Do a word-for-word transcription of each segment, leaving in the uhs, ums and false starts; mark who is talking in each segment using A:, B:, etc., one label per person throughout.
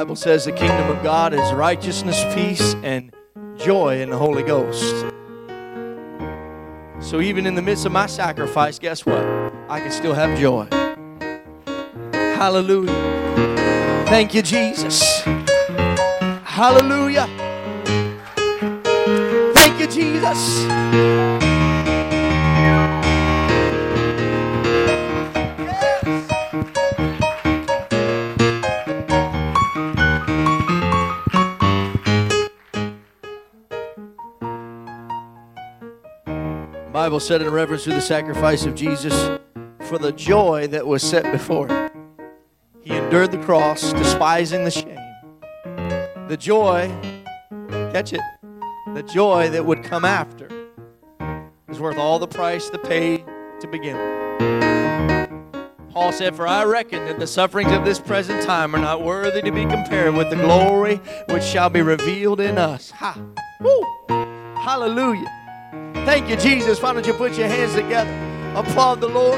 A: Bible says the kingdom of God is righteousness, peace, and joy in the Holy Ghost. So even in the midst of my sacrifice, guess what? I can still have joy. Hallelujah. Thank you, Jesus. Hallelujah. Thank you, Jesus. The Bible said in reference to the sacrifice of Jesus, for the joy that was set before him, he endured the cross, despising the shame. The joy, catch it, the joy that would come after is worth all the price to pay to begin with. Paul said, for I reckon that the sufferings of this present time are not worthy to be compared with the glory which shall be revealed in us. Ha! Woo! Hallelujah. Thank you, Jesus. Why don't you put your hands together? Applaud the Lord.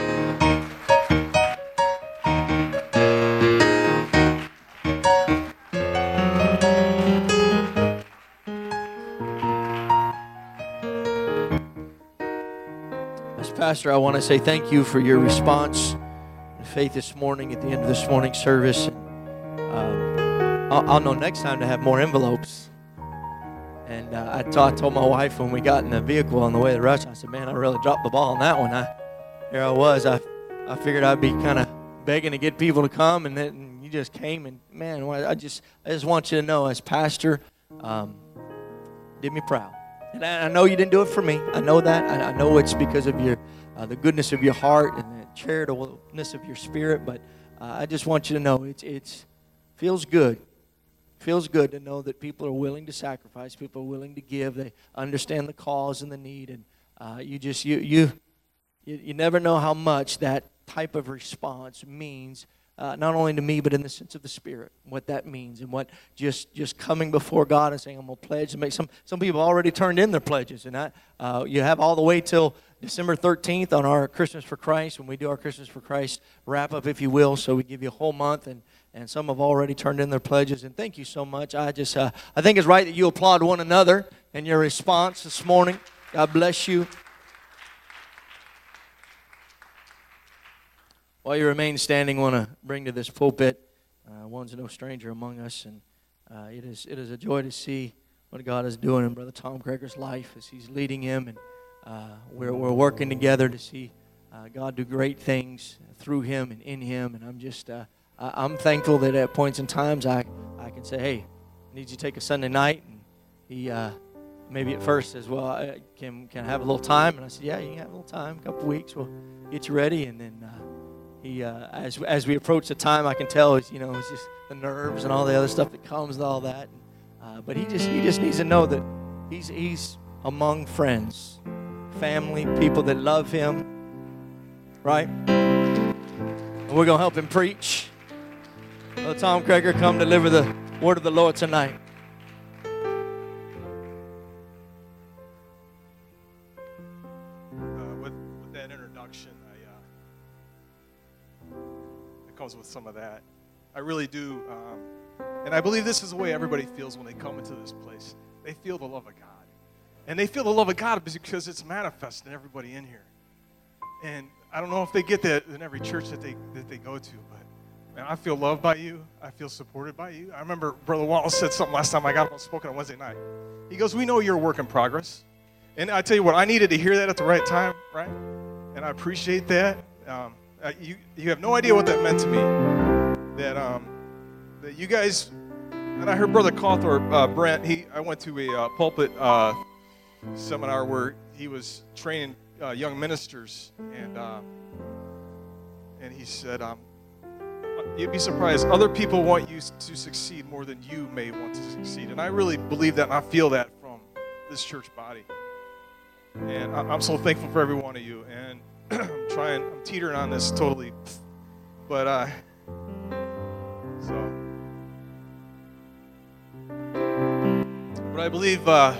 A: As pastor, I want to say thank you for your response and faith this morning at the end of this morning's service. Um, I'll, I'll know next time to have more envelopes. And uh, I, t- I told my wife when we got in the vehicle on the way to Rush, I said, man, I really dropped the ball on that one. I, here I was. I I figured I'd be kind of begging to get people to come, and then you just came. And, man, I just I just want you to know, as pastor, um, did me proud. And I, I know you didn't do it for me. I know that. I, I know it's because of your uh, the goodness of your heart and the charitableness of your spirit. But uh, I just want you to know it's it's feels good. Feels good to know that people are willing to sacrifice, people are willing to give, they understand the cause and the need, and uh, you just you you you never know how much that type of response means, uh, not only to me but in the sense of the Spirit, what that means, and what just just coming before God and saying, I'm gonna pledge and make some some people already turned in their pledges, and that uh, you have all the way till December thirteenth on our Christmas for Christ, when we do our Christmas for Christ wrap up, if you will. So we give you a whole month, and And some have already turned in their pledges. And thank you so much. I just, uh, I think it's right that you applaud one another in your response this morning. God bless you. While you remain standing, I want to bring to this pulpit. Uh, one's no stranger among us, and uh, it is it is a joy to see what God is doing in Brother Tom Greger's life as he's leading him, and uh, we're we're working together to see uh, God do great things through him and in him. And I'm just. Uh, I'm thankful that at points in times I, I can say, hey, I need you to take a Sunday night. And he uh, maybe at first says, well, I can, can I have a little time? And I said, yeah, you can have a little time, a couple of weeks. We'll get you ready. And then uh, he, uh, as as we approach the time, I can tell, it's, you know, it's just the nerves and all the other stuff that comes with all that. And, uh, but he just he just needs to know that he's he's among friends, family, people that love him, right? And we're going to help him preach. Let Tom Greger come deliver the word of the Lord tonight.
B: Uh, with, with that introduction, I, uh, it comes with some of that. I really do, um, and I believe this is the way everybody feels when they come into this place. They feel the love of God. And they feel the love of God because it's manifest in everybody in here. And I don't know if they get that in every church that they that they go to, but man, I feel loved by you. I feel supported by you. I remember Brother Wallace said something last time I got up spoken on Wednesday night. He goes, we know you're a work in progress. And I tell you what, I needed to hear that at the right time, right? And I appreciate that. Um, uh, you you have no idea what that meant to me. That um, that you guys, and I heard Brother Cawthorpe, uh, Brent, he, I went to a uh, pulpit uh, seminar where he was training uh, young ministers, and uh, and he said, um, you'd be surprised. Other people want you to succeed more than you may want to succeed. And I really believe that, and I feel that from this church body. And I'm so thankful for every one of you. And I'm trying, I'm teetering on this totally. But, uh, so. But I believe, uh,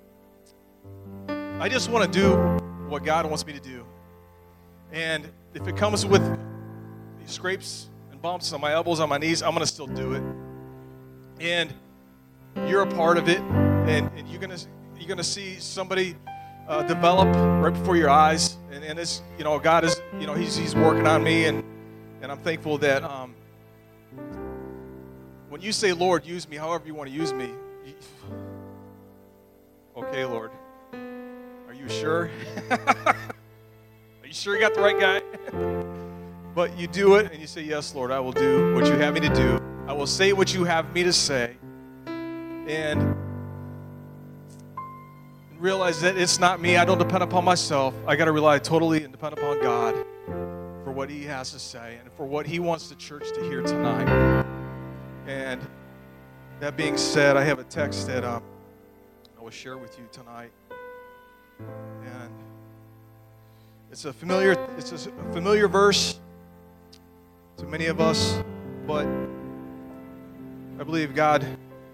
B: I just want to do what God wants me to do. And if it comes with scrapes, bumps on my elbows, on my knees, I'm going to still do it. and you're a part of it, and, and you're gonna you're gonna see somebody uh, develop right before your eyes, and, and it's you know God is you know He's He's working on me, and and I'm thankful that um, when you say, Lord, use me however you want to use me, you, okay, Lord, are you sure? Are you sure you got the right guy? But you do it, and you say, yes, Lord, I will do what you have me to do. I will say what you have me to say. And realize that it's not me. I don't depend upon myself. I got to rely totally and depend upon God for what He has to say and for what He wants the church to hear tonight. And that being said, I have a text that um, I will share with you tonight. And it's a familiar, it's a familiar verse to many of us, but I believe God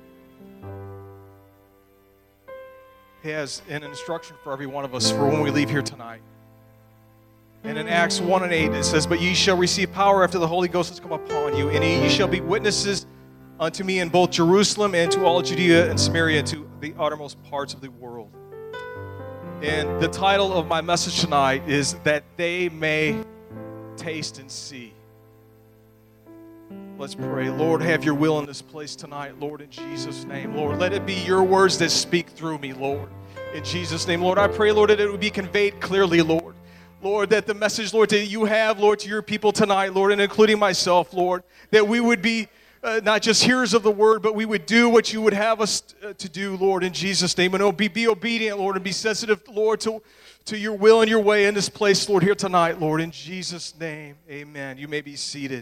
B: has an instruction for every one of us for when we leave here tonight. And in Acts one and eight, it says, but ye shall receive power after the Holy Ghost has come upon you, and ye shall be witnesses unto me in both Jerusalem and to all Judea and Samaria and to the uttermost parts of the world. And the title of my message tonight is that they may taste and see. Let's pray. Lord, have your will in this place tonight, Lord, in Jesus' name. Lord, let it be your words that speak through me, Lord, in Jesus' name. Lord, I pray, Lord, that it would be conveyed clearly, Lord. Lord, that the message, Lord, that you have, Lord, to your people tonight, Lord, and including myself, Lord, that we would be uh, not just hearers of the word, but we would do what you would have us uh, to do, Lord, in Jesus' name. And be, be obedient, Lord, and be sensitive, Lord, to, to your will and your way in this place, Lord, here tonight, Lord, in Jesus' name. Amen. You may be seated.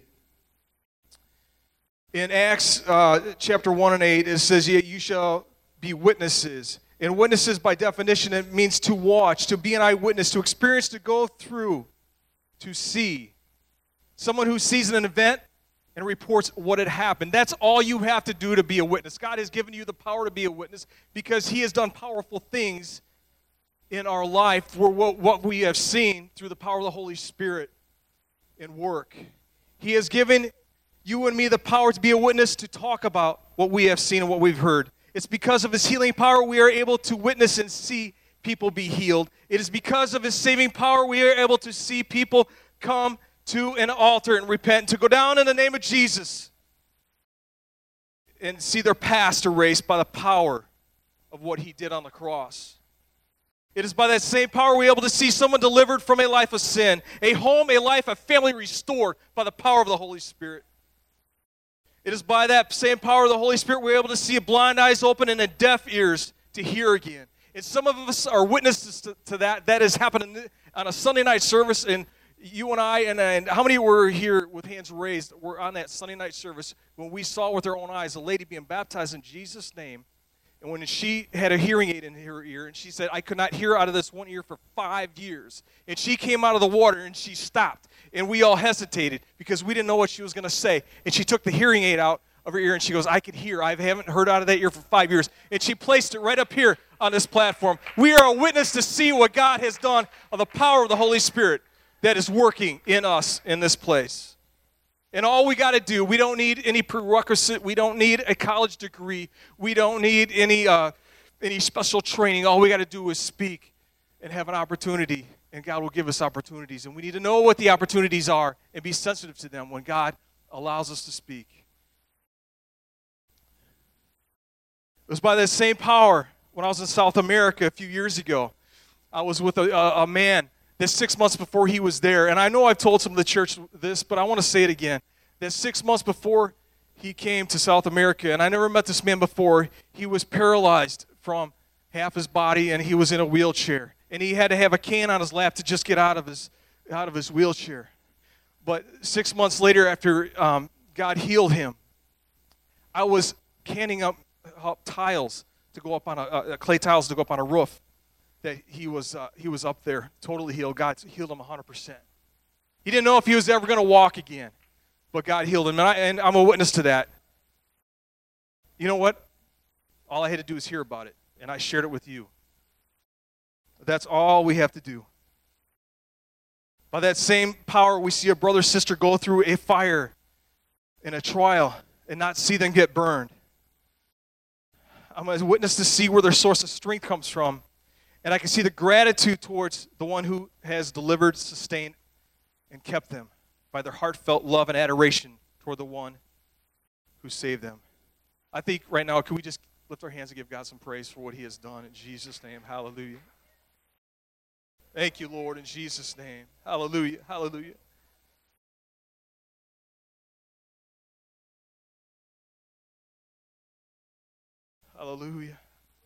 B: In Acts uh, chapter one and eight, it says, yet you shall be witnesses. And witnesses, by definition, it means to watch, to be an eyewitness, to experience, to go through, to see. Someone who sees an event and reports what had happened. That's all you have to do to be a witness. God has given you the power to be a witness because He has done powerful things in our life for what, what we have seen through the power of the Holy Spirit in work. He has given you and me the power to be a witness, to talk about what we have seen and what we've heard. It's because of His healing power we are able to witness and see people be healed. It is because of His saving power we are able to see people come to an altar and repent, to go down in the name of Jesus and see their past erased by the power of what He did on the cross. It is by that same power we're able to see someone delivered from a life of sin, a home, a life, a family restored by the power of the Holy Spirit. It is by that same power of the Holy Spirit we're able to see blind eyes open and deaf ears to hear again. And some of us are witnesses to, to that. That has happened on a Sunday night service, and you and I, and, and how many were here with hands raised, were on that Sunday night service when we saw with our own eyes a lady being baptized in Jesus' name, and when she had a hearing aid in her ear, and she said, I could not hear out of this one ear for five years. And she came out of the water, and she stopped. And we all hesitated because we didn't know what she was going to say. And she took the hearing aid out of her ear, and she goes, I can hear. I haven't heard out of that ear for five years. And she placed it right up here on this platform. We are a witness to see what God has done of the power of the Holy Spirit that is working in us in this place. And all we got to do, we don't need any prerequisite. We don't need a college degree. We don't need any uh, any special training. All we got to do is speak and have an opportunity, and God will give us opportunities. And we need to know what the opportunities are and be sensitive to them when God allows us to speak. It was by that same power when I was in South America a few years ago. I was with a, a, a man that six months before he was there, and I know I've told some of the church this, but I want to say it again, that six months before he came to South America, and I never met this man before, he was paralyzed from half his body, and he was in a wheelchair. And he had to have a cane on his lap to just get out of his, out of his wheelchair. But six months later, after um, God healed him, I was canning up, up tiles to go up on a, uh, clay tiles to go up on a roof. That he was uh, he was up there, totally healed. God healed him one hundred percent. He didn't know if he was ever going to walk again, but God healed him, and, I, and I'm a witness to that. You know what? All I had to do was hear about it, and I shared it with you. That's all we have to do. By that same power, we see a brother or sister go through a fire in a trial and not see them get burned. I'm a witness to see where their source of strength comes from. And I can see the gratitude towards the one who has delivered, sustained, and kept them by their heartfelt love and adoration toward the one who saved them. I think right now, can we just lift our hands and give God some praise for what he has done in Jesus' name? Hallelujah. Thank you, Lord, in Jesus' name. Hallelujah. Hallelujah. Hallelujah.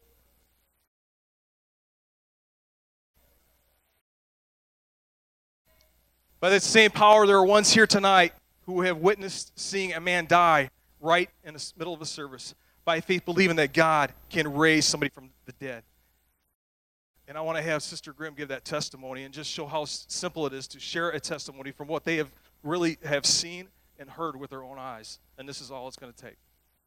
B: By that same power, there are ones here tonight who have witnessed seeing a man die right in the middle of a service, by faith believing that God can raise somebody from the dead. And I want to have Sister Grimm give that testimony and just show how simple it is to share a testimony from what they have really have seen and heard with their own eyes. And this is all it's going to take.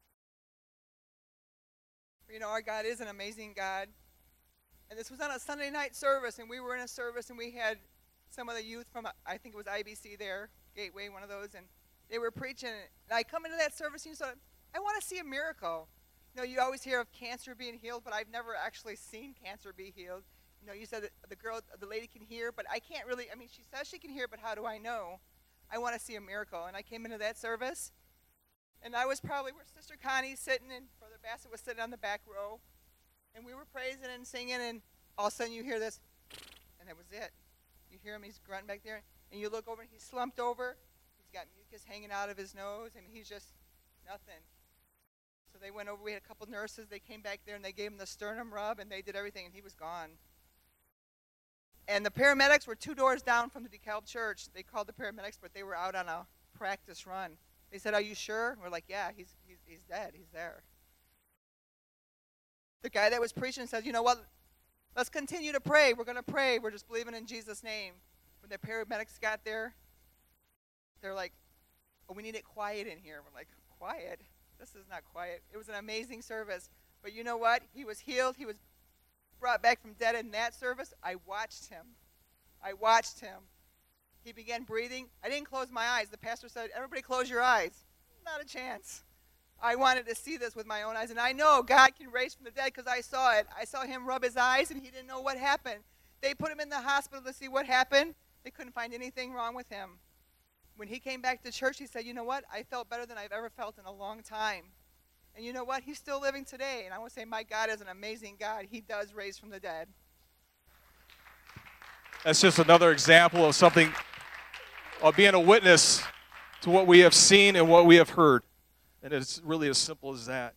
C: You know, our God is an amazing God. And this was on a Sunday night service, and we were in a service, and we had some of the youth from, I think it was I B C there, Gateway, one of those, and they were preaching. And I come into that service, and you said, I want to see a miracle. You know, you always hear of cancer being healed, but I've never actually seen cancer be healed. You know, you said that the girl, the lady can hear, but I can't really, I mean, she says she can hear, but how do I know? I want to see a miracle. And I came into that service, and I was probably where Sister Connie sitting, and Brother Bassett was sitting on the back row, and we were praising and singing, and all of a sudden you hear this, and that was it. You hear him, he's grunting back there, and you look over, and he's slumped over. He's got mucus hanging out of his nose. I mean, he's just nothing. So they went over. We had a couple nurses. They came back there, and they gave him the sternum rub, and they did everything, and he was gone. And the paramedics were two doors down from the DeKalb church. They called the paramedics, but they were out on a practice run. They said, are you sure? We're like, yeah, he's, he's, he's dead. He's there. The guy that was preaching said, you know what? Let's continue to pray. We're going to pray. We're just believing in Jesus' name. When the paramedics got there, they're like, oh, we need it quiet in here. We're like, quiet? This is not quiet. It was an amazing service. But you know what? He was healed. He was brought back from dead in that service. I watched him. I watched him. He began breathing. I didn't close my eyes. The pastor said, everybody close your eyes. Not a chance. I wanted to see this with my own eyes. And I know God can raise from the dead because I saw it. I saw him rub his eyes, and he didn't know what happened. They put him in the hospital to see what happened. They couldn't find anything wrong with him. When he came back to church, he said, you know what? I felt better than I've ever felt in a long time. And you know what? He's still living today. And I want to say my God is an amazing God. He does raise from the dead.
B: That's just another example of something, of being a witness to what we have seen and what we have heard. And it's really as simple as that.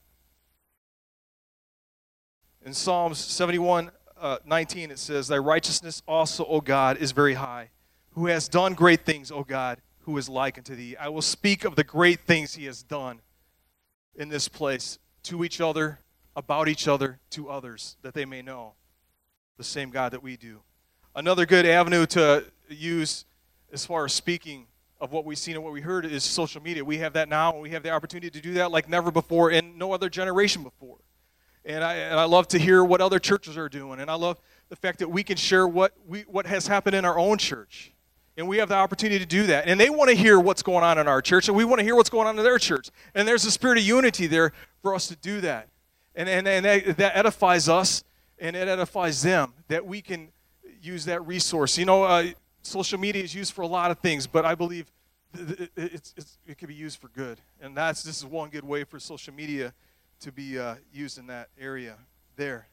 B: In Psalms seventy-one, uh, nineteen, it says, thy righteousness also, O God, is very high. Who has done great things, O God, who is like unto thee. I will speak of the great things he has done in this place, to each other, about each other, to others, that they may know the same God that we do. Another good avenue to use as far as speaking of what we've seen and what we heard is social media. We have that now, and we have the opportunity to do that like never before and no other generation before. And I, and I love to hear what other churches are doing, and I love the fact that we can share what we what has happened in our own church. And we have the opportunity to do that. And they want to hear what's going on in our church, and we want to hear what's going on in their church. And there's a spirit of unity there for us to do that. And, and, and that, that edifies us, and it edifies them, that we can use that resource. You know, uh, social media is used for a lot of things, but I believe it, it's, it's, it can be used for good. And that's this is one good way for social media to be uh, used in that area there.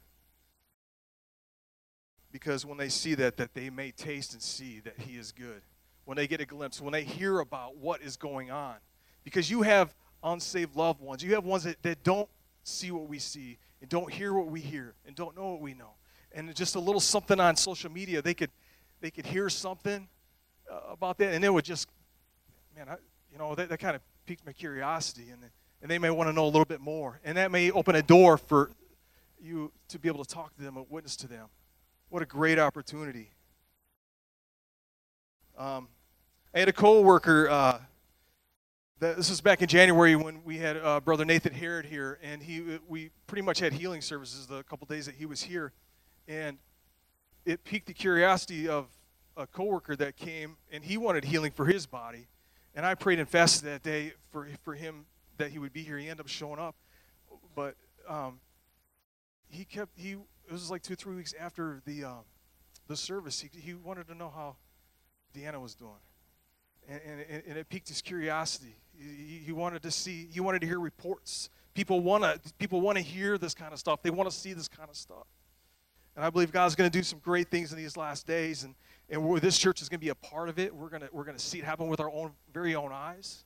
B: Because when they see that, that they may taste and see that he is good. When they get a glimpse, when they hear about what is going on. Because you have unsaved loved ones. You have ones that, that don't see what we see and don't hear what we hear and don't know what we know. And just a little something on social media, they could they could hear something uh, about that, and it would just, man, I, you know, that, that kind of piqued my curiosity, and, and they may want to know a little bit more. And that may open a door for you to be able to talk to them and witness to them. What a great opportunity. Um, I had a co-worker, uh, that, this was back in January when we had uh, Brother Nathan Harrod here, and he we pretty much had healing services the couple days that he was here. And it piqued the curiosity of a coworker that came, and he wanted healing for his body. And I prayed and fasted that day for for him that he would be here. He ended up showing up. But um, he kept, he, it was like two, three weeks after the, um, the service, he, he wanted to know how Deanna was doing. And, and, and it piqued his curiosity. He, he wanted to see, he wanted to hear reports. People want to, people want to hear this kind of stuff. They want to see this kind of stuff. And I believe God's going to do some great things in these last days, and, and we're, this church is going to be a part of it. We're going to, we're going to see it happen with our own, very own eyes.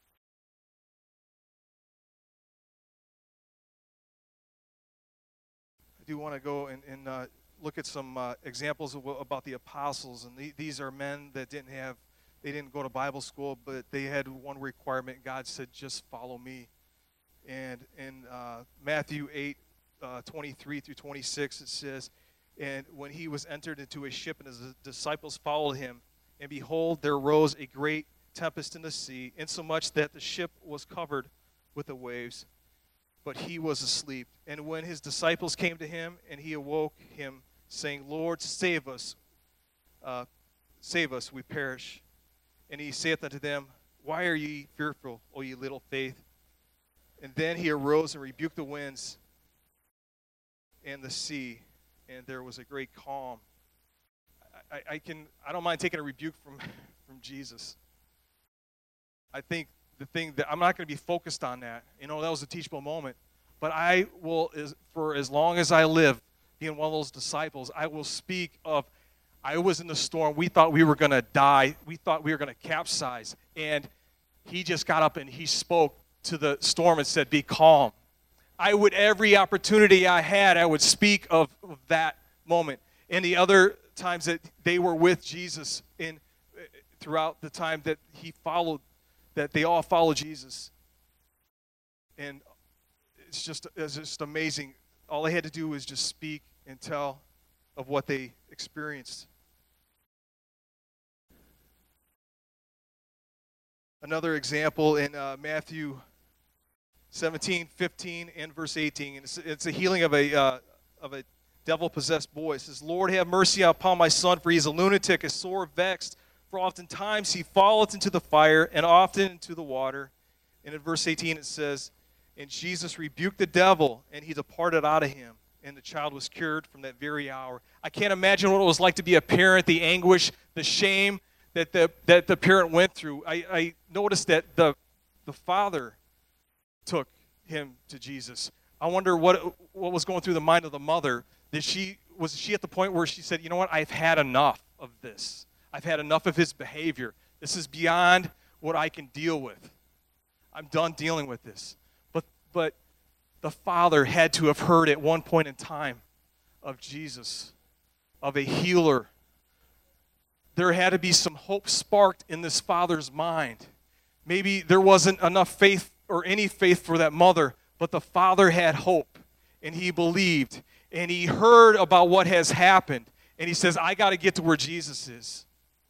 B: I do want to go and, and uh, look at some uh, examples of, about the apostles, and the, these are men that didn't have, they didn't go to Bible school, but they had one requirement. God said, just follow me. And in uh, Matthew eight, Uh, twenty-three through twenty-six, it says, and when he was entered into a ship and his disciples followed him, and behold, there rose a great tempest in the sea, insomuch that the ship was covered with the waves, but he was asleep. And when his disciples came to him, and he awoke him, saying, Lord, save us, uh, save us, we perish. And he saith unto them, why are ye fearful, O ye little faith? And then he arose and rebuked the winds and the sea, and there was a great calm. I, I, I can I don't mind taking a rebuke from from Jesus. I think the thing that I'm not going to be focused on that. You know, that was a teachable moment. But I will, is, for as long as I live, being one of those disciples, I will speak of, I was in the storm. We thought we were going to die. We thought we were going to capsize. And he just got up and he spoke to the storm and said, be calm. I would, every opportunity I had, I would speak of, of that moment. And the other times that they were with Jesus in throughout the time that he followed, that they all followed Jesus. And it's just, it's just amazing. All they had to do was just speak and tell of what they experienced. Another example in uh, Matthew seventeen, fifteen, and verse eighteen. And it's, it's a healing of a uh, of a devil-possessed boy. It says, Lord, have mercy upon my son, for he is a lunatic, is sore vexed. For oftentimes he falleth into the fire, and often into the water. And in verse eighteen it says, and Jesus rebuked the devil, and he departed out of him. And the child was cured from that very hour. I can't imagine what it was like to be a parent, the anguish, the shame that the, that the parent went through. I, I noticed that the, the father took him to Jesus. I wonder what what was going through the mind of the mother. Did she was she at the point where she said, you know what, I've had enough of this. I've had enough of his behavior. This is beyond what I can deal with. I'm done dealing with this. But but the father had to have heard at one point in time of Jesus, of a healer. There had to be some hope sparked in this father's mind. Maybe there wasn't enough faith or any faith for that mother, but the father had hope, and he believed, and he heard about what has happened, and he says, I got to get to where Jesus is.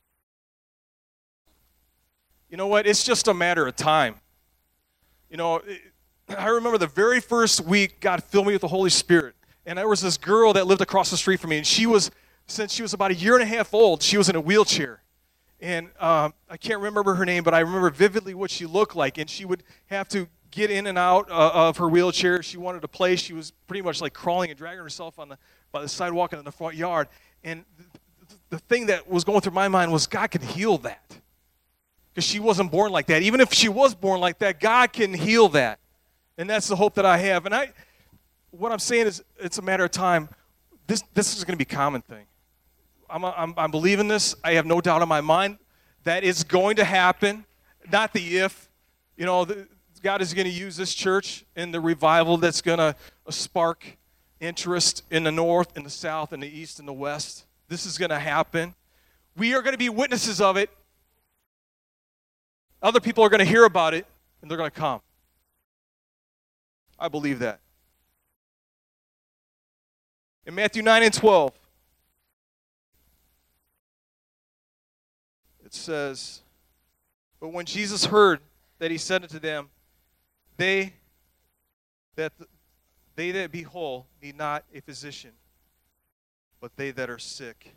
B: You know what? It's just a matter of time. You know, I remember the very first week God filled me with the Holy Spirit, and there was this girl that lived across the street from me, and she was, since she was about a year and a half old, she was in a wheelchair. And um, I can't remember her name, but I remember vividly what she looked like. And she would have to get in and out uh, of her wheelchair. She wanted to play. She was pretty much like crawling and dragging herself on the by the sidewalk in the front yard. And th- the thing that was going through my mind was God can heal that. Because she wasn't born like that. Even if she was born like that, God can heal that. And that's the hope that I have. And I, what I'm saying is it's a matter of time. This, this is going to be a common thing. I'm, I'm, I'm believing this. I have no doubt in my mind that it's going to happen, not the if. You know, the, God is going to use this church in the revival that's going to spark interest in the north, in the south, in the east, and the west. This is going to happen. We are going to be witnesses of it. Other people are going to hear about it, and they're going to come. I believe that. In Matthew nine and twelve, it says, but when Jesus heard that, he said unto them, they that they that be whole need not a physician, but they that are sick.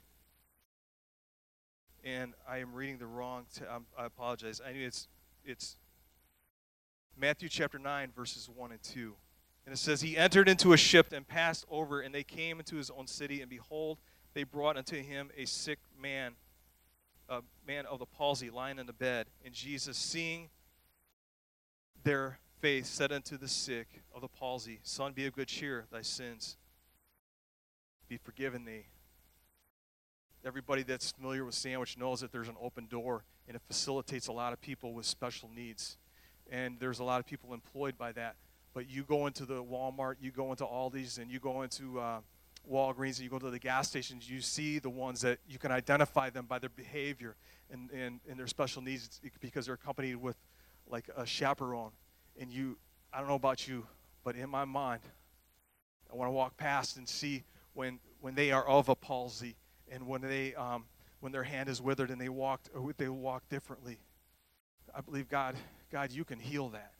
B: And I am reading the wrong. T- I apologize. I mean, it's it's Matthew chapter nine, verses one and two. And it says, he entered into a ship and passed over, and they came into his own city, and behold, they brought unto him a sick man, a man of the palsy, lying in the bed. And Jesus, seeing their faith, said unto the sick of the palsy, Son, be of good cheer, thy sins be forgiven thee. Everybody that's familiar with Sandwich knows that there's an open door, and it facilitates a lot of people with special needs. And there's a lot of people employed by that. But you go into the Walmart, you go into Aldi's, and you go into uh, Walgreens, and you go to the gas stations, you see the ones that you can identify them by their behavior and, and, and their special needs because they're accompanied with like a chaperone. And you, I don't know about you, but in my mind, I want to walk past and see when when they are of a palsy and when they um, when their hand is withered and they walk they walk differently. I believe God, God, you can heal that.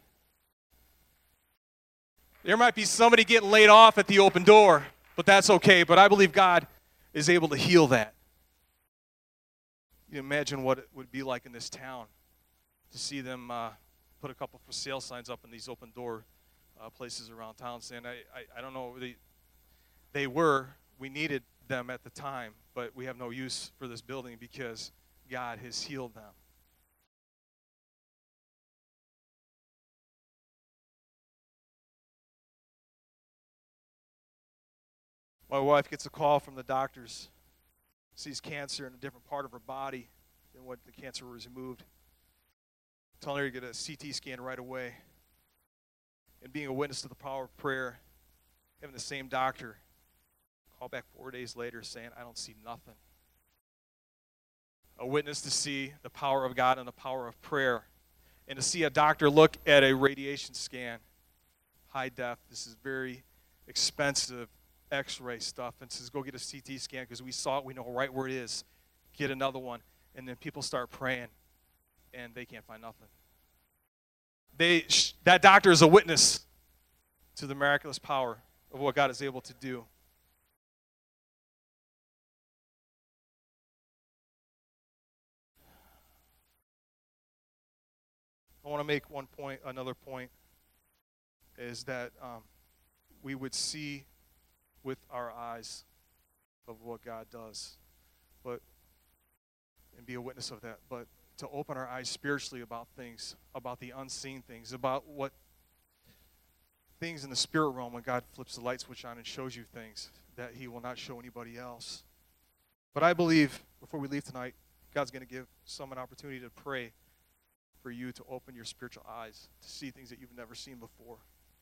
B: There might be somebody getting laid off at the open door, but that's okay. But I believe God is able to heal that. You imagine what it would be like in this town to see them uh, put a couple for sale signs up in these open door uh, places around town saying, I, I, I don't know, they, they were, we needed them at the time, but we have no use for this building because God has healed them. My wife gets a call from the doctors, sees cancer in a different part of her body than what the cancer was removed. Telling her to get a C T scan right away. And being a witness to the power of prayer, having the same doctor call back four days later saying, I don't see nothing. A witness to see the power of God and the power of prayer. And to see a doctor look at a radiation scan, high def, this is very expensive x-ray stuff, and says, go get a C T scan because we saw it, we know right where it is. Get another one. And then people start praying, and they can't find nothing. They, that doctor is a witness to the miraculous power of what God is able to do. I want to make one point, another point, is that um, we would see with our eyes of what God does, but and be a witness of that, but to open our eyes spiritually about things, about the unseen things, about what things in the spirit realm when God flips the light switch on and shows you things that he will not show anybody else. But I believe, before we leave tonight, God's going to give some an opportunity to pray for you to open your spiritual eyes, to see things that you've never seen before.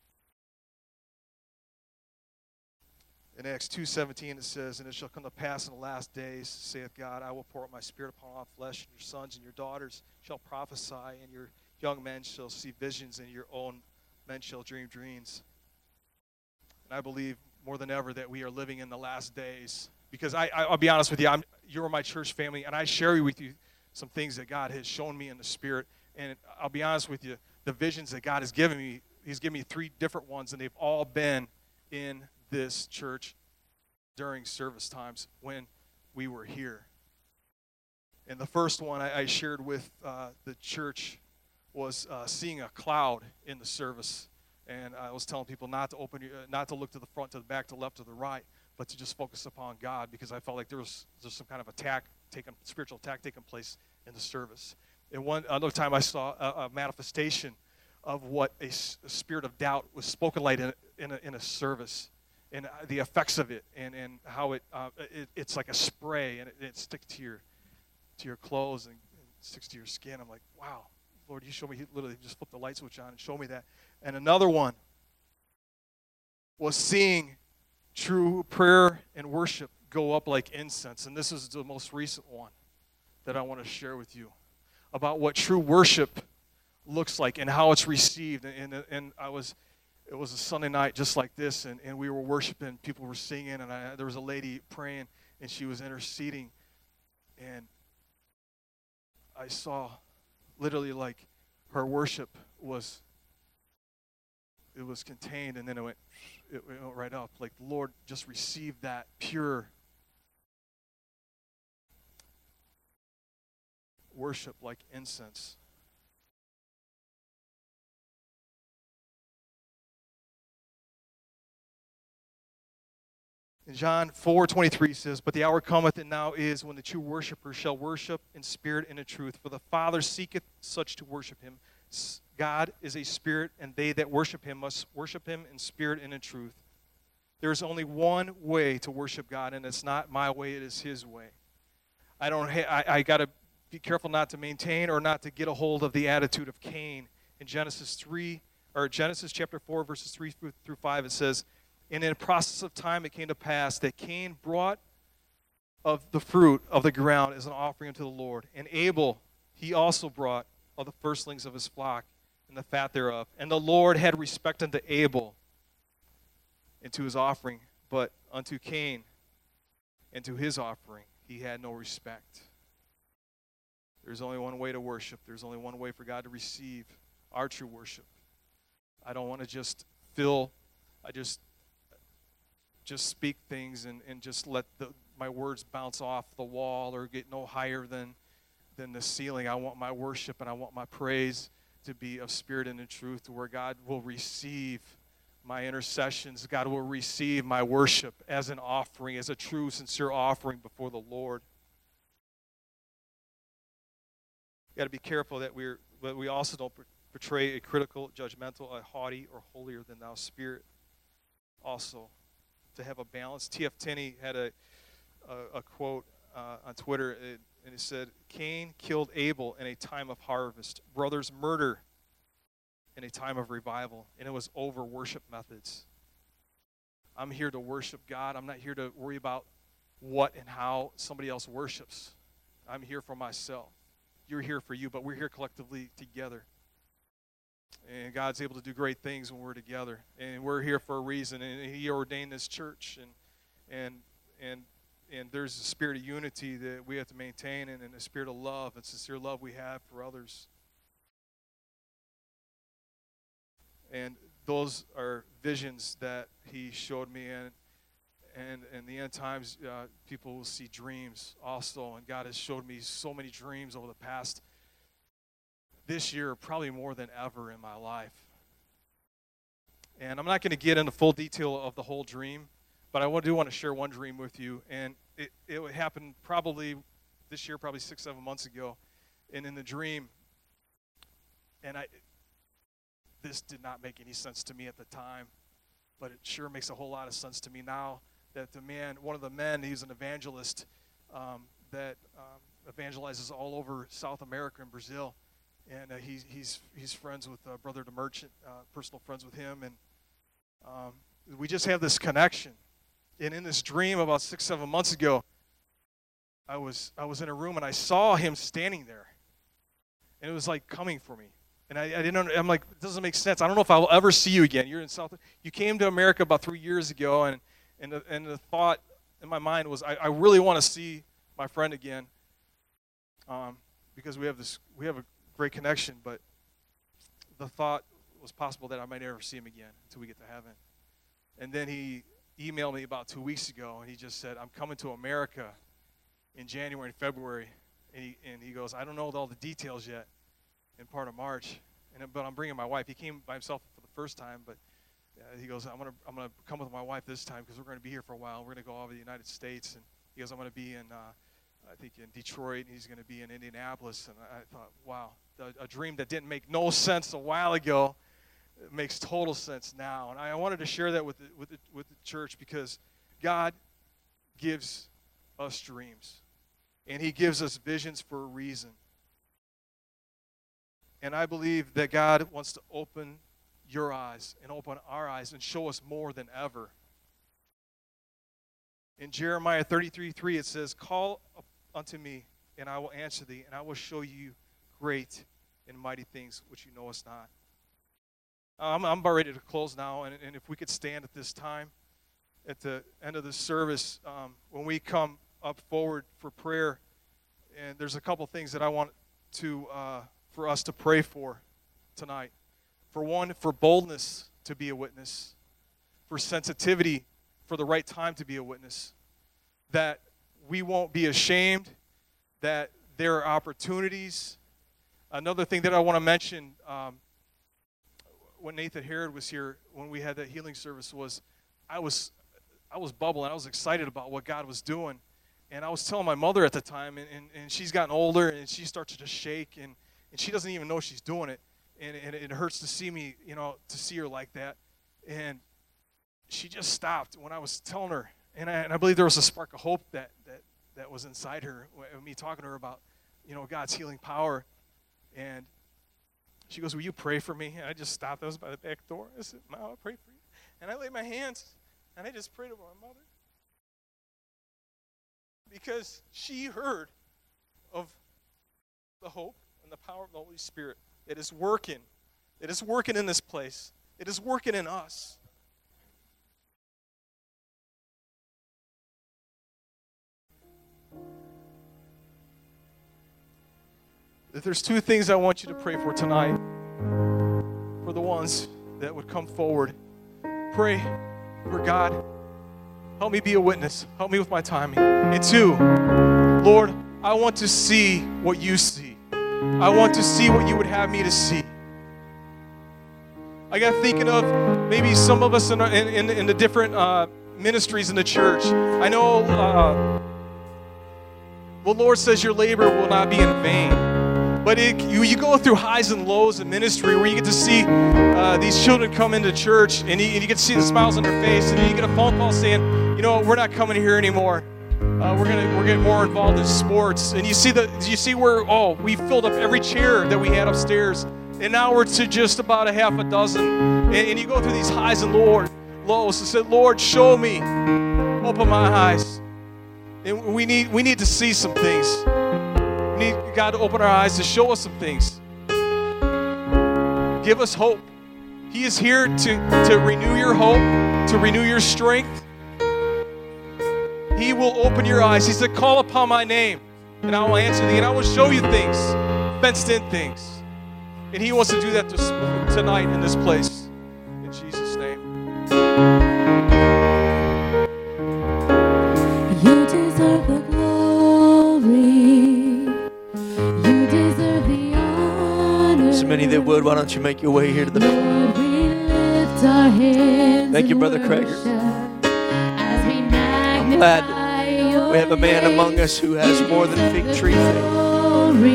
B: In Acts two seventeen it says, and it shall come to pass in the last days, saith God, I will pour out my spirit upon all flesh, and your sons and your daughters shall prophesy, and your young men shall see visions, and your own men shall dream dreams. And I believe more than ever that we are living in the last days. Because I, I, I'll be honest with you, I'm, you're my church family, and I share with you some things that God has shown me in the Spirit. And I'll be honest with you, the visions that God has given me, he's given me three different ones, and they've all been in this church during service times when we were here. And the first one I, I shared with uh, the church was uh, seeing a cloud in the service. And I was telling people not to open, your, not to look to the front, to the back, to the left, to the right, but to just focus upon God, because I felt like there was there's some kind of attack, taking spiritual attack taking place in the service. And one another time I saw a, a manifestation of what a, a spirit of doubt was spoken like in, in, a, in a service. And the effects of it, and, and how it, uh, it it's like a spray, and it, it sticks to your to your clothes and, and sticks to your skin. I'm like, wow, Lord, you showed me. He literally just flipped the light switch on and showed me that. And another one was seeing true prayer and worship go up like incense. And this is the most recent one that I want to share with you about what true worship looks like and how it's received. And and, and I was. It was a Sunday night just like this, and, and we were worshiping. People were singing, and I, there was a lady praying, and she was interceding. And I saw literally like her worship was, it was contained, and then it went, it went right up. Like, Lord, just receive that pure worship like incense. In John four twenty-three says, "But the hour cometh, and now is, when the true worshipper shall worship in spirit and in truth. For the Father seeketh such to worship him. God is a spirit, and they that worship him must worship him in spirit and in truth." There's only one way to worship God, and it's not my way, it is his way. I don't. Ha- I, I got to be careful not to maintain or not to get a hold of the attitude of Cain. In Genesis three, or Genesis chapter four, verses three through five, it says, "And in the process of time it came to pass that Cain brought of the fruit of the ground as an offering unto the Lord. And Abel he also brought of the firstlings of his flock and the fat thereof. And the Lord had respect unto Abel and to his offering, but unto Cain and to his offering he had no respect." There's only one way to worship. There's only one way for God to receive our true worship. I don't want to just fill, I just just speak things and, and just let the, my words bounce off the wall or get no higher than, than the ceiling. I want my worship and I want my praise to be of spirit and in truth, to where God will receive my intercessions. God will receive my worship as an offering, as a true, sincere offering before the Lord. Got to be careful that we're, but we also don't portray a critical, judgmental, a haughty, or holier than thou spirit. Also, to have a balance. T F Tenney had a a, a quote uh, on Twitter, it, and it said, "Cain killed Abel in a time of harvest. Brothers murder in a time of revival, and it was over worship methods." I'm here to worship God. I'm not here to worry about what and how somebody else worships. I'm here for myself. You're here for you, but we're here collectively together. And God's able to do great things when we're together. And we're here for a reason. And he ordained this church. And and and and there's a spirit of unity that we have to maintain, and, and a spirit of love and sincere love we have for others. And those are visions that he showed me. And and in the end times, uh, people will see dreams also. And God has showed me so many dreams over the past this year, probably more than ever in my life. And I'm not going to get into full detail of the whole dream, but I do want to share one dream with you. And it, it happened probably this year, probably six, seven months ago. And in the dream, and I, this did not make any sense to me at the time, but it sure makes a whole lot of sense to me now, that the man, one of the men, he's an evangelist um, that um, evangelizes all over South America and Brazil. And uh, he's he's he's friends with uh, Brother DeMerchant, uh, personal friends with him, and um, we just have this connection. And in this dream about six, seven months ago, I was I was in a room and I saw him standing there, and it was like coming for me. And I, I didn't. I'm like, it doesn't make sense. I don't know if I will ever see you again. You're in South. You came to America about three years ago, and and the, and the thought in my mind was, I, I really want to see my friend again, um, because we have this we have a great connection, but the thought was possible that I might never see him again until we get to heaven. And then he emailed me about two weeks ago, and he just said, "I'm coming to America in January and February," and he, and he goes, "I don't know all the details yet in part of March, and but I'm bringing my wife." He came by himself for the first time, but uh, he goes, I'm gonna I'm gonna come with my wife this time because we're going to be here for a while. We're going to go all over the United States." And he goes, "I'm going to be in uh, I think in Detroit, and he's going to be in Indianapolis." And I thought, wow, a, a dream that didn't make no sense a while ago, it makes total sense now. And I wanted to share that with the, with the, with the church, because God gives us dreams, and he gives us visions for a reason. And I believe that God wants to open your eyes and open our eyes and show us more than ever. In Jeremiah thirty-three three, it says, "Call unto me, and I will answer thee, and I will show you great and mighty things which you know us not." I'm, I'm about ready to close now, and, and if we could stand at this time, at the end of the service, um, when we come up forward for prayer, and there's a couple things that I want to uh, for us to pray for tonight. For one, for boldness to be a witness, for sensitivity, for the right time to be a witness, that we won't be ashamed, that there are opportunities. Another thing that I want to mention, um, when Nathan Herod was here, when we had that healing service, was I was I was bubbling. I was excited about what God was doing. And I was telling my mother at the time, and, and, and she's gotten older, and she starts to shake, and, and she doesn't even know she's doing it. And, and it hurts to see me, you know, to see her like that. And she just stopped when I was telling her. And I, and I believe there was a spark of hope that, that, that was inside her, me talking to her about, you know, God's healing power. And she goes, will you pray for me? And I just stopped. I was by the back door. I said, Mom, I'll pray for you. And I laid my hands, and I just prayed over my mother. Because she heard of the hope and the power of the Holy Spirit. It is working. It is working in this place. It is working in us. If there's two things I want you to pray for tonight, for the ones that would come forward, pray for God. Help me be a witness. Help me with my timing. And two, Lord, I want to see what you see. I want to see what you would have me to see. I got thinking of maybe some of us in, in, in the different uh, ministries in the church. I know uh, the Lord says your labor will not be in vain. But it, you, you go through highs and lows in ministry where you get to see uh, these children come into church, and you, and you get to see the smiles on their face, and then you get a phone call saying, you know, we're not coming here anymore. Uh, we're gonna we're getting more involved in sports. And you see the you see where oh we filled up every chair that we had upstairs, and now we're to just about a half a dozen. And, and you go through these highs and lows, lows, and said, Lord, show me, open my eyes. And we need we need to see some things. We need God to open our eyes to show us some things. Give us hope. He is here to, to renew your hope, to renew your strength. He will open your eyes. He said, call upon my name, and I will answer thee, and I will show you things, fenced-in things. And he wants to do that to, tonight in this place. In Jesus' name.
D: You deserve the glory. You deserve the honor.
A: So many that would, why don't you make your way here to the
D: Lord, we lift our hands.
A: Thank you,
D: in
A: Brother Craig.
D: worship as we
A: I'm glad
D: magnify your
A: we have a man
D: name.
A: among us who has more than fig tree faith.
D: Glory.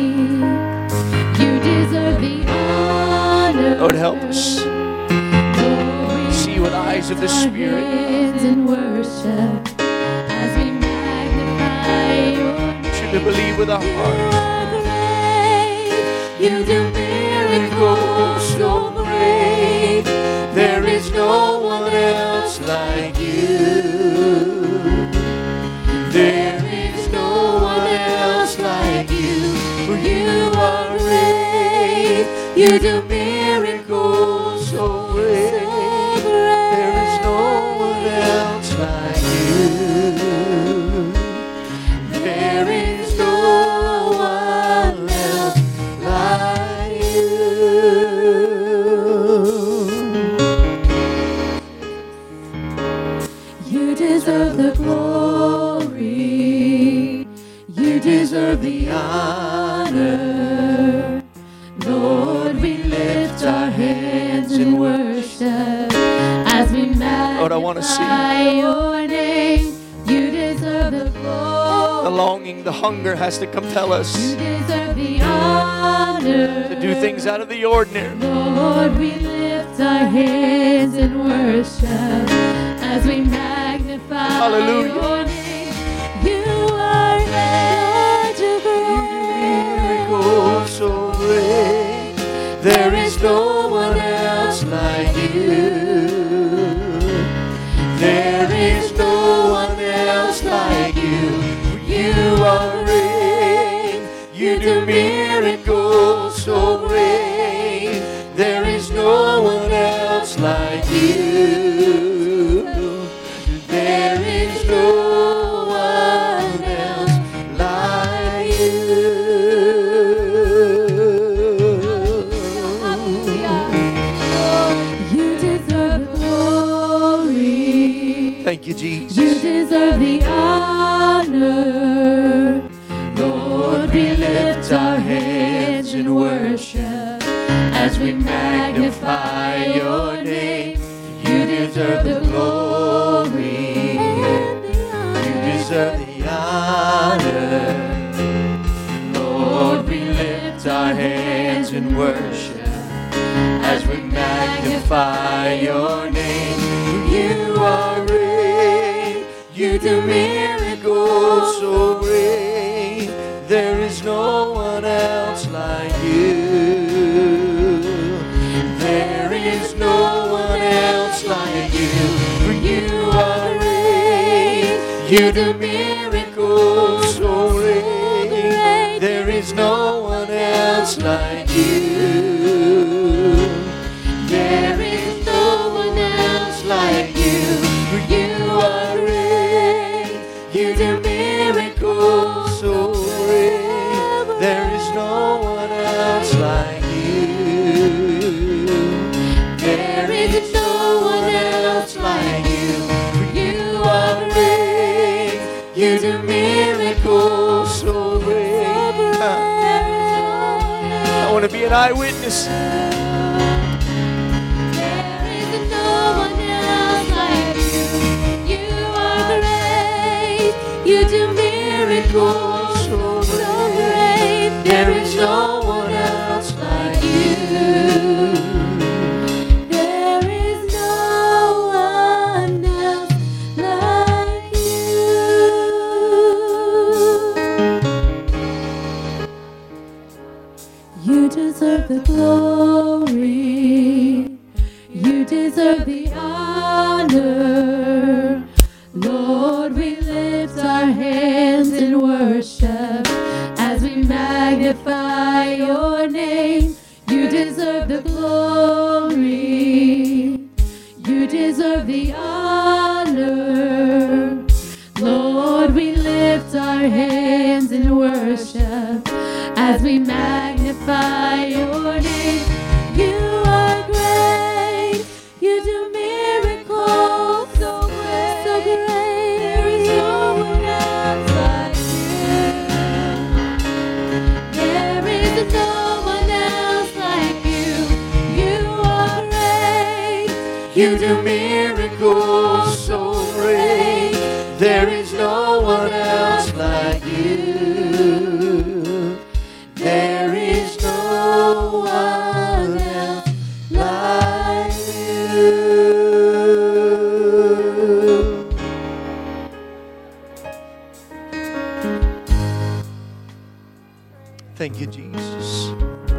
D: You deserve the honor.
A: Lord, help us
D: Lord, we
A: see with eyes of the
D: lift our
A: Spirit.
D: hands in worship as we magnify your name.
A: To believe with our
D: You
A: heart.
D: are great. You do miracles so great. There is no one else like you. There is no one else like you. For you are great. You do miracles so great. There is no one else like you. There is no one else like you. You deserve the glory. You deserve the honor. Lord, we lift our hands in worship as we magnify
A: Lord, I want to see.
D: your name. You deserve the glory.
A: The longing, the hunger has to compel us
D: You deserve the honor.
A: to do things out of the ordinary.
D: Lord, we lift our hands in worship as we magnify
A: Hallelujah.
D: your name. You are such a great.
A: Miracles so great.
D: There is no one else like you. There is no one else like you. You are great. You do miracles so great. There is no one else like you. There is no one else like you. You deserve the glory.
A: Thank you, Jesus.
D: You deserve the honor. Lord, we lift our hands in worship as we magnify your name. You deserve the glory.
A: in worship as we magnify your name. You are great, you do miracles so great. There is no one else like you. There is no one else like you. For you are great, you do miracles so great. There is no one else like you. There is no one else like you. For you are great, you do miracles so great. There is no one else like you. There is no one else like you. For you are great, you do miracles so great. I want to be an eyewitness.
D: There is no one else like you. You are great. You do miracles so great. There is no one else like you. There is no one else like you. You deserve the glory. You deserve the honor. Lord, we lift our hands in worship as we magnify your name. You deserve the glory. You deserve the honor. Lord, we lift our hands in worship as we magnify your name. You are great. You do miracles so great. So great. There is no one else like you. There is no one else like you. You are great.
A: You do miracles so great. There is no one else like you. There is no one else like you. Thank you, Jesus.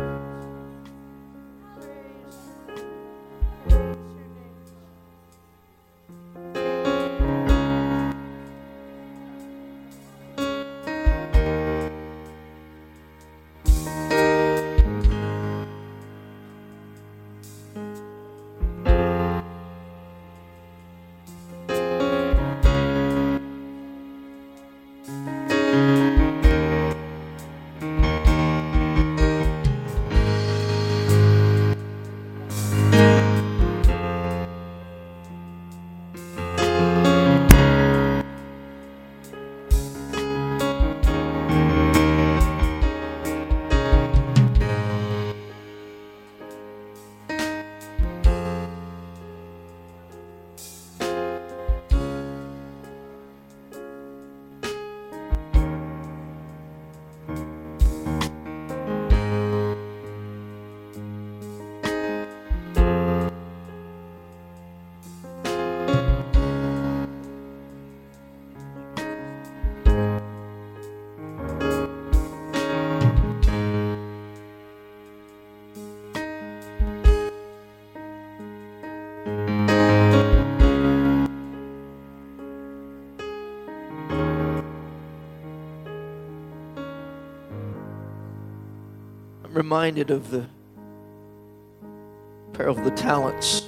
A: I'm reminded of the parable of the talents.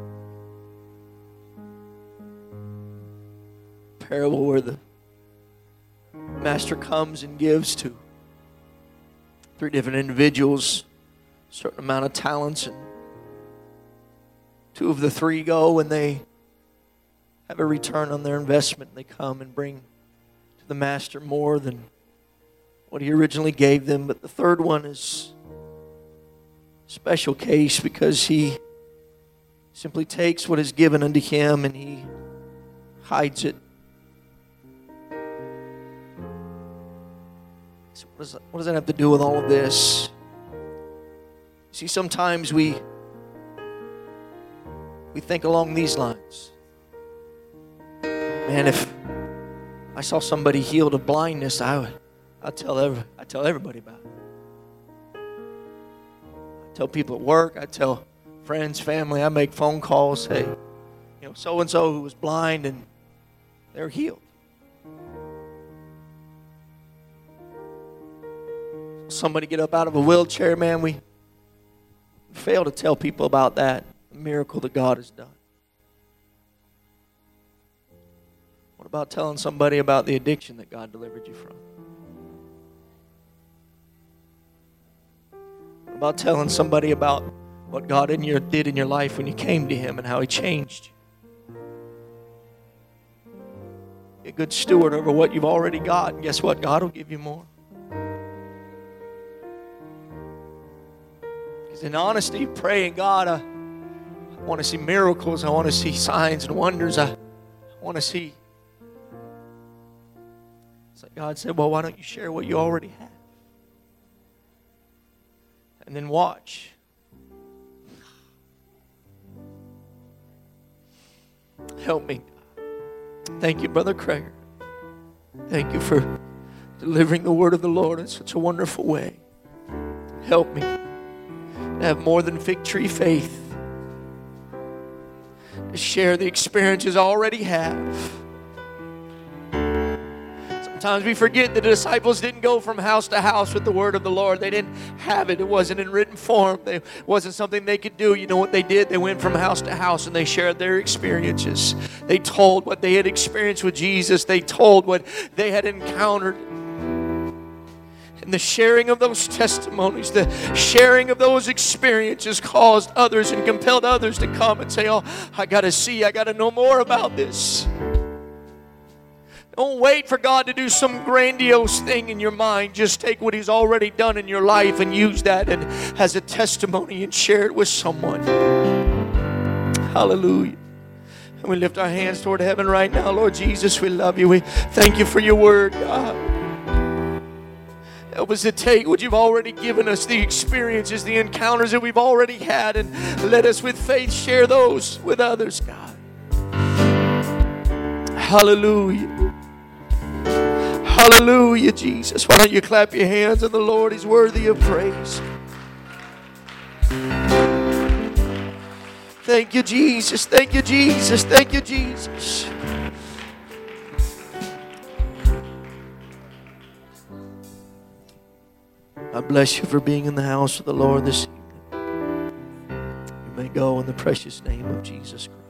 A: Parable where the master comes and gives to three different individuals a certain amount of talents, and two of the three go and they have a return on their investment. They come and bring to the master more than what he originally gave them. But the third one is a special case because he simply takes what is given unto him and he hides it. So what does, what does that have to do with all of this? See, sometimes we we think along these lines. Man, if I saw somebody healed of blindness, I would I'd tell every I tell everybody about it. I tell people at work, I tell friends, family, I make phone calls, hey, you know, so and so who was blind and they're healed. Somebody get up out of a wheelchair, man, we fail to tell people about that, the miracle that God has done. What about telling somebody about the addiction that God delivered you from? What about telling somebody about what God in your, did in your life when you came to Him and how He changed you? Be a good steward over what you've already got, and guess what? God will give you more. Because in honesty, praying, God, I, I want to see miracles. I want to see signs and wonders. I, I want to see. It's like God said, well, why don't you share what you already have? And then watch. Help me. Thank you, Brother Craig. Thank you for delivering the word of the Lord in such a wonderful way. Help me to have more than fig tree faith. To share the experiences I already have. Sometimes we forget the disciples didn't go from house to house with the word of the Lord. They didn't have it. It wasn't in written form. It wasn't something they could do. You know what they did? They went from house to house and they shared their experiences. They told what they had experienced with Jesus. They told what they had encountered. And the sharing of those testimonies, the sharing of those experiences caused others and compelled others to come and say, oh, I got to see, I got to know more about this. Don't wait for God to do some grandiose thing in your mind. Just take what He's already done in your life and use that and as a testimony and share it with someone. Hallelujah. And we lift our hands toward heaven right now. Lord Jesus, we love you. We thank you for your word, God. Help us to take what you've already given us, the experiences, the encounters that we've already had, and let us with faith share those with others, God. Hallelujah. Hallelujah, Jesus. Why don't you clap your hands on the Lord? He's worthy of praise. Thank you, Jesus. Thank you, Jesus. Thank you, Jesus. I bless you for being in the house of the Lord this evening. You may go in the precious name of Jesus Christ.